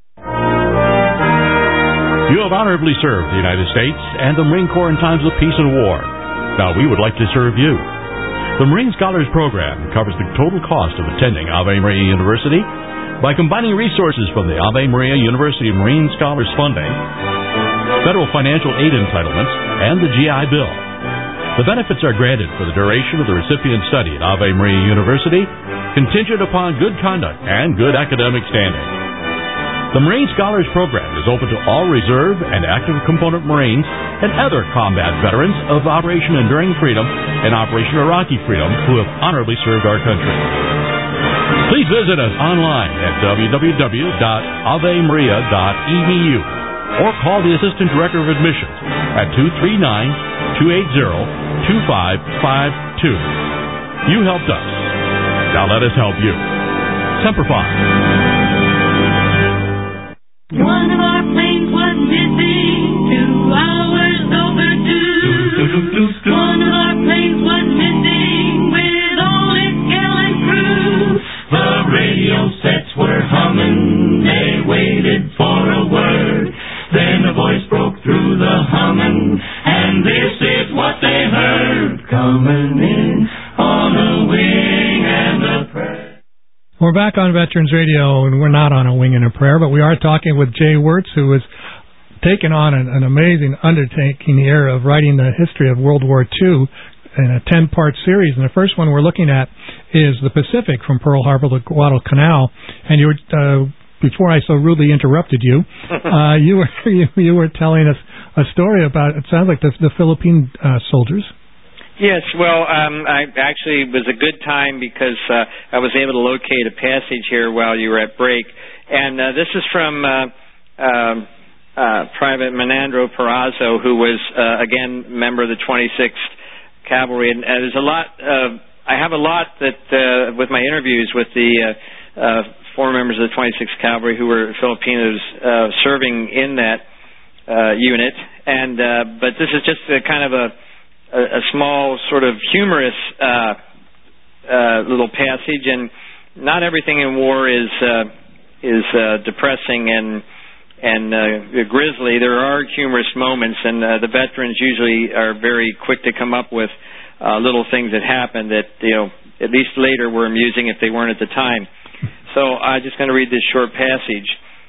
You have honorably served the United States and the Marine Corps in times of peace and war. Now we would like to serve you. The Marine Scholars Program covers the total cost of attending Ave Maria University by combining resources from the Ave Maria University Marine Scholars Funding, federal financial aid entitlements, and the G I Bill. The benefits are granted for the duration of the recipient's study at Ave Maria University, contingent upon good conduct and good academic standing. The Marine Scholars Program is open to all reserve and active component Marines and other combat veterans of Operation Enduring Freedom and Operation Iraqi Freedom who have honorably served our country. Please visit us online at w w w dot ave maria dot e d u or call the Assistant Director of Admissions at two three nine, two eight zero, two five five two. You helped us. Now let us help you. Semper Fi. One of our planes was missing, two hours overdue. One of our planes was missing with all its gallant crew. The radio sets were We're back on Veterans Radio, and we're not on a wing and a prayer, but we are talking with Jay Wirtz, who has taken on an, an amazing undertaking here of writing the history of World War Two in a ten-part series. And the first one we're looking at is the Pacific, from Pearl Harbor to Guadalcanal. And you were, uh, before I so rudely interrupted you, uh, you were you, you were telling us a story about, it sounds like the, the Philippine uh, soldiers. Yes, well, um, I actually it was a good time because uh, I was able to locate a passage here while you were at break. And uh, this is from uh, uh, uh, Private Menandro Perazo, who was, uh, again, member of the twenty-sixth Cavalry. And uh, there's a lot, uh, I have a lot that, uh, with my interviews with the uh, uh, former members of the twenty-sixth Cavalry who were Filipinos uh, serving in that uh, unit. And uh, but this is just a kind of a a small sort of humorous uh, uh, little passage, and not everything in war is uh, is uh, depressing and and uh, grisly. There are humorous moments, and uh, the veterans usually are very quick to come up with uh, little things that happen that, you know, at least later were amusing if they weren't at the time. So I'm just going to read this short passage.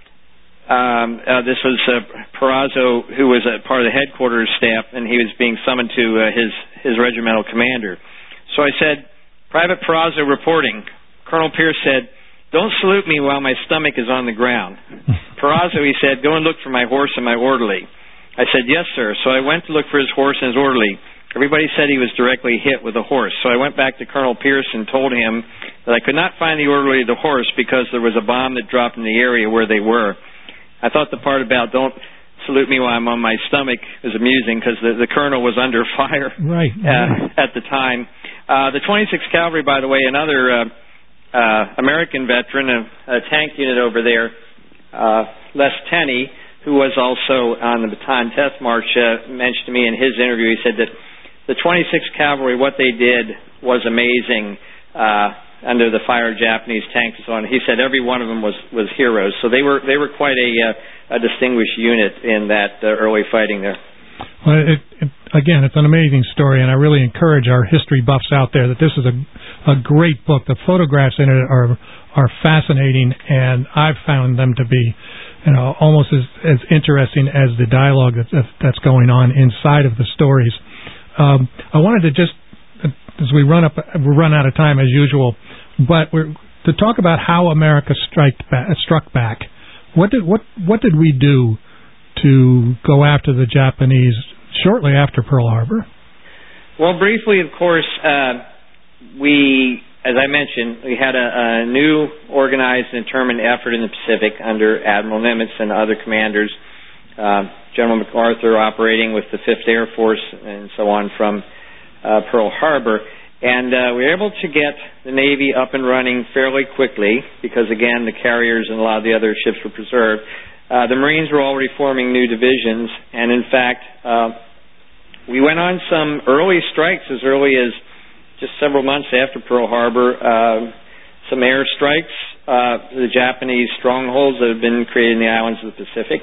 Um, uh, this was uh, Perazo, who was a part of the headquarters staff, and he was being summoned to uh, his, his regimental commander. So I said, "Private Perazo reporting." Colonel Pierce said, "Don't salute me while my stomach is on the ground." Perazo, he said, "Go and look for my horse and my orderly." I said, "Yes, sir." So I went to look for his horse and his orderly. Everybody said he was directly hit with a horse. So I went back to Colonel Pierce and told him that I could not find the orderly of the horse because there was a bomb that dropped in the area where they were. I thought the part about "don't salute me while I'm on my stomach" was amusing because the, the colonel was under fire right, uh, right. at the time. Uh, the twenty-sixth Cavalry, by the way, another uh, uh, American veteran, a, a tank unit over there, uh, Les Tenney, who was also on the Bataan Test March, uh, mentioned to me in his interview, he said that the twenty-sixth Cavalry, what they did was amazing. Uh, under the fire of Japanese tanks and so on. He said every one of them was, was heroes. So they were they were quite a, uh, a distinguished unit in that uh, early fighting there. Well, it, it, again, it's an amazing story, and I really encourage our history buffs out there that this is a, a great book. The photographs in it are are fascinating, and I've found them to be, you know, almost as, as interesting as the dialogue that's, that's going on inside of the stories. Um, I wanted to just, as we run up, we run out of time as usual, but we're, to talk about how America strike back, struck back. What did what what did we do to go after the Japanese shortly after Pearl Harbor? Well, briefly, of course, uh, we, as I mentioned, we had a, a new organized and determined effort in the Pacific under Admiral Nimitz and other commanders. Uh, General MacArthur operating with the Fifth Air Force and so on from uh, Pearl Harbor. And uh, we were able to get the Navy up and running fairly quickly because, again, the carriers and a lot of the other ships were preserved. Uh, the Marines were already forming new divisions, and, in fact, uh, we went on some early strikes as early as just several months after Pearl Harbor. Uh, some air strikes, uh, the Japanese strongholds that had been created in the islands of the Pacific.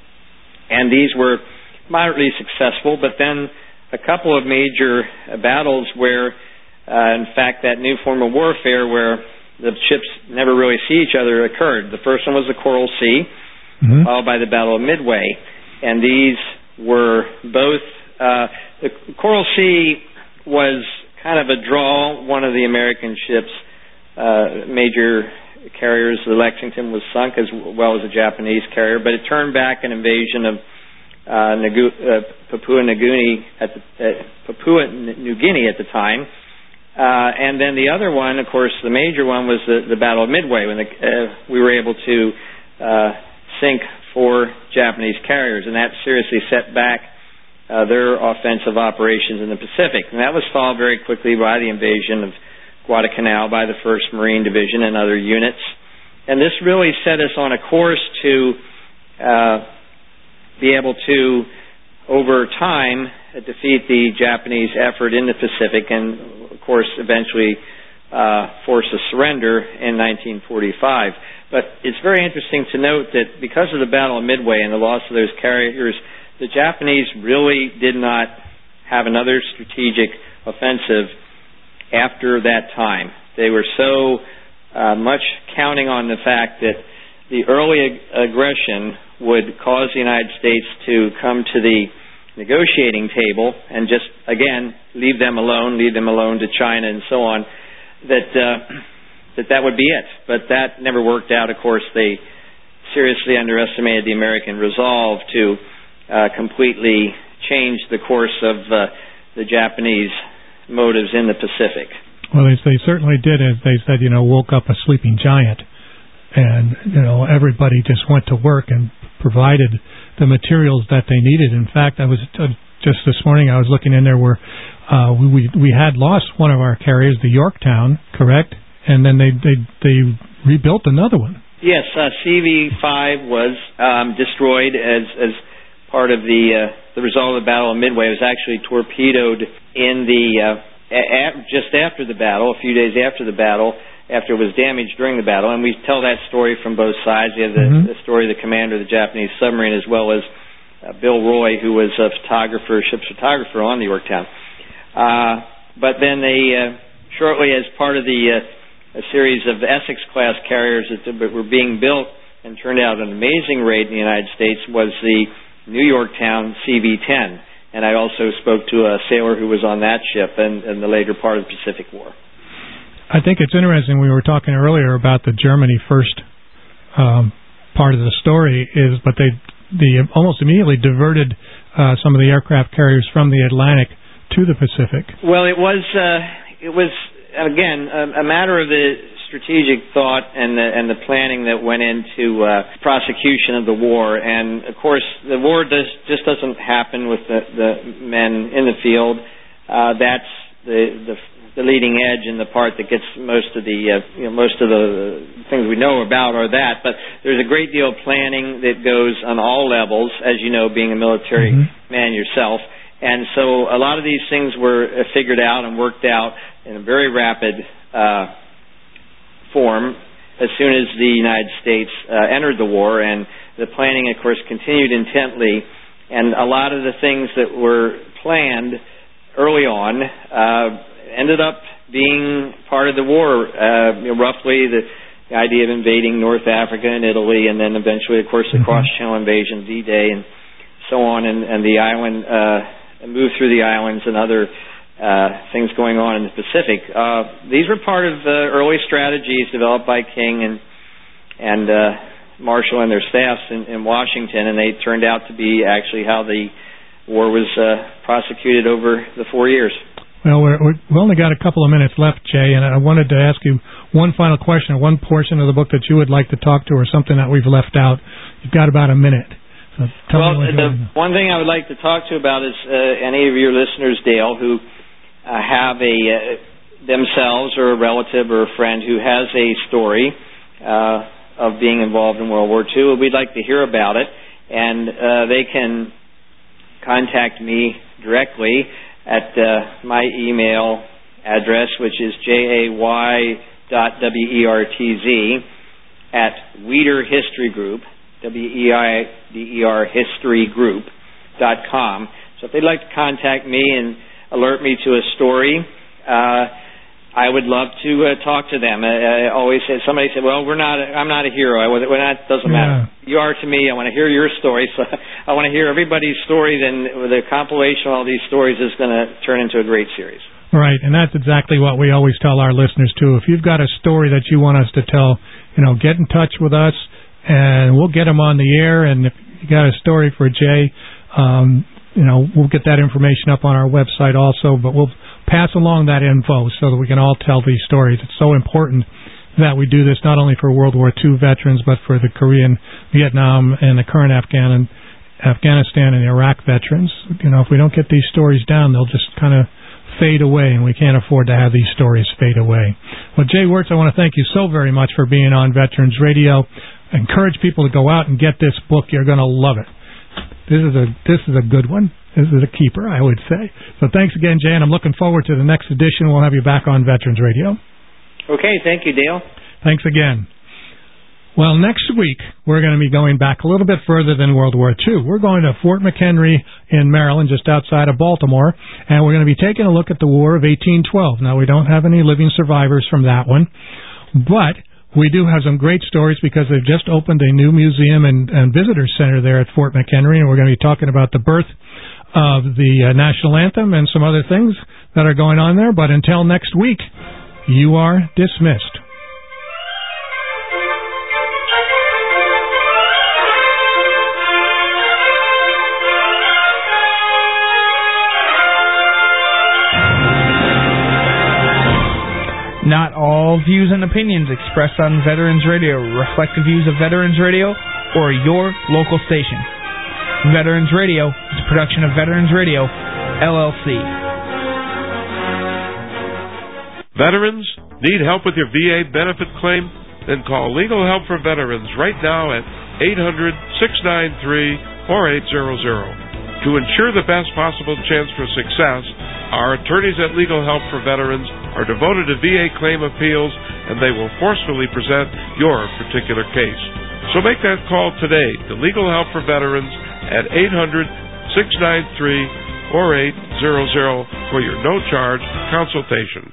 And these were moderately successful, but then a couple of major uh, battles where, uh, in fact, that new form of warfare where the ships never really see each other occurred. The first one was the Coral Sea, mm-hmm. followed by the Battle of Midway. And these were both, uh, the Coral Sea was kind of a draw. One of the American ships, uh, major carriers, the Lexington, was sunk as well as a Japanese carrier, but it turned back an invasion of uh, Nagu- uh, Papua New Guinea at the, uh, Papua New Guinea at the time. Uh, and then the other one, of course, the major one was the, the Battle of Midway, when the, uh, we were able to uh, sink four Japanese carriers, and that seriously set back uh, their offensive operations in the Pacific. And that was followed very quickly by the invasion of Guadalcanal by the first Marine Division and other units. And this really set us on a course to uh, be able to, over time, defeat the Japanese effort in the Pacific and, of course, eventually uh, force a surrender in nineteen forty-five. But it's very interesting to note that because of the Battle of Midway and the loss of those carriers, the Japanese really did not have another strategic offensive after that time. They were so uh, much counting on the fact that the early ag- aggression would cause the United States to come to the negotiating table and just, again, leave them alone, leave them alone to China and so on, that uh, that that would be it. But that never worked out. Of course, they seriously underestimated the American resolve to uh, completely change the course of uh, the Japanese motives in the Pacific. Well, they, they certainly did, as they said, you know, woke up a sleeping giant. And, you know, everybody just went to work and provided the materials that they needed. In fact, I was uh, just this morning, I was looking in there where uh, we we had lost one of our carriers, the Yorktown, correct? And then they they, they rebuilt another one. Yes, uh, C V five was um, destroyed as as part of the uh, the result of the Battle of Midway. It was actually torpedoed in the uh, a- just after the battle, a few days after the battle, after it was damaged during the battle. And we tell that story from both sides. We have the, mm-hmm. the story of the commander of the Japanese submarine, as well as uh, Bill Roy, who was a photographer, ship's photographer on the Yorktown. Uh, but then they, uh, shortly as part of the uh, a series of Essex-class carriers that were being built and turned out an amazing raid in the United States was the New Yorktown C V ten. And I also spoke to a sailor who was on that ship in, in the later part of the Pacific War. I think it's interesting, we were talking earlier about the Germany first um, part of the story, is but they they almost immediately diverted uh, some of the aircraft carriers from the Atlantic to the Pacific. Well, it was, uh, it was again, a, a matter of the strategic thought and the, and the planning that went into uh, prosecution of the war. And, of course, the war does, just doesn't happen with the, the men in the field. Uh, that's the... the the leading edge and the part that gets most of the uh, you know, most of the things we know about are that. But there's a great deal of planning that goes on all levels, as you know, being a military mm-hmm. man yourself. And so a lot of these things were uh, figured out and worked out in a very rapid uh, form as soon as the United States uh, entered the war. And the planning, of course, continued intently. And a lot of the things that were planned early on uh, ended up being part of the war. Uh, you know, roughly the, the idea of invading North Africa and Italy, and then eventually, of course, the mm-hmm. cross-channel invasion, D-Day, and so on, and, and the island, uh, move through the islands and other uh, things going on in the Pacific. Uh, these were part of the early strategies developed by King and and uh, Marshall and their staffs in, in Washington, and they turned out to be actually how the war was uh, prosecuted over the four years. Well, we're, we're, we've only got a couple of minutes left, Jay, and I wanted to ask you one final question, or one portion of the book that you would like to talk to, or something that we've left out. You've got about a minute. So tell well, me what the one thing I would like to talk to you about is uh, any of your listeners, Dale, who uh, have a uh, themselves or a relative or a friend who has a story uh, of being involved in World War Two. We'd like to hear about it, and uh, they can contact me directly at uh, my email address, which is jay dot wertz at Weider History Group, W E I D E R History Group dot com. So if they'd like to contact me and alert me to a story, uh, I would love to uh, talk to them. I, I always say, somebody said, well, we're not, I'm not a hero. I, well, that doesn't yeah. matter. You are to me. I want to hear your story. So I want to hear everybody's story. Then the compilation of all these stories is going to turn into a great series. Right, and that's exactly what we always tell our listeners, too. If you've got a story that you want us to tell, you know, get in touch with us, and we'll get them on the air. And if you got a story for Jay, um, you know, we'll get that information up on our website also, but we'll pass along that info so that we can all tell these stories. It's so important that we do this not only for World War Two veterans, but for the Korean, Vietnam, and the current Afghan, Afghanistan and Iraq veterans. You know, if we don't get these stories down, they'll just kind of fade away, and we can't afford to have these stories fade away. Well, Jay Wertz, I want to thank you so very much for being on Veterans Radio. I encourage people to go out and get this book. You're going to love it. This is a this is a good one. This is a keeper, I would say. So thanks again, Jay, and I'm looking forward to the next edition. We'll have you back on Veterans Radio. Okay, thank you, Dale. Thanks again. Well, next week, we're going to be going back a little bit further than World War Two. We're going to Fort McHenry in Maryland, just outside of Baltimore, and we're going to be taking a look at the War of eighteen twelve. Now, we don't have any living survivors from that one. But we do have some great stories because they've just opened a new museum and, and visitor center there at Fort McHenry, and we're going to be talking about the birth of the uh, national anthem and some other things that are going on there. But until next week, you are dismissed. Not all views and opinions expressed on Veterans Radio reflect the views of Veterans Radio or your local station. Veterans Radio is a production of Veterans Radio, L L C. Veterans, need help with your V A benefit claim? Then call Legal Help for Veterans right now at eight hundred, six nine three, four eight zero zero. To ensure the best possible chance for success, our attorneys at Legal Help for Veterans are devoted to V A claim appeals, and they will forcefully present your particular case. So make that call today to Legal Help for Veterans at eight hundred, six nine three, four eight zero zero for your no-charge consultation.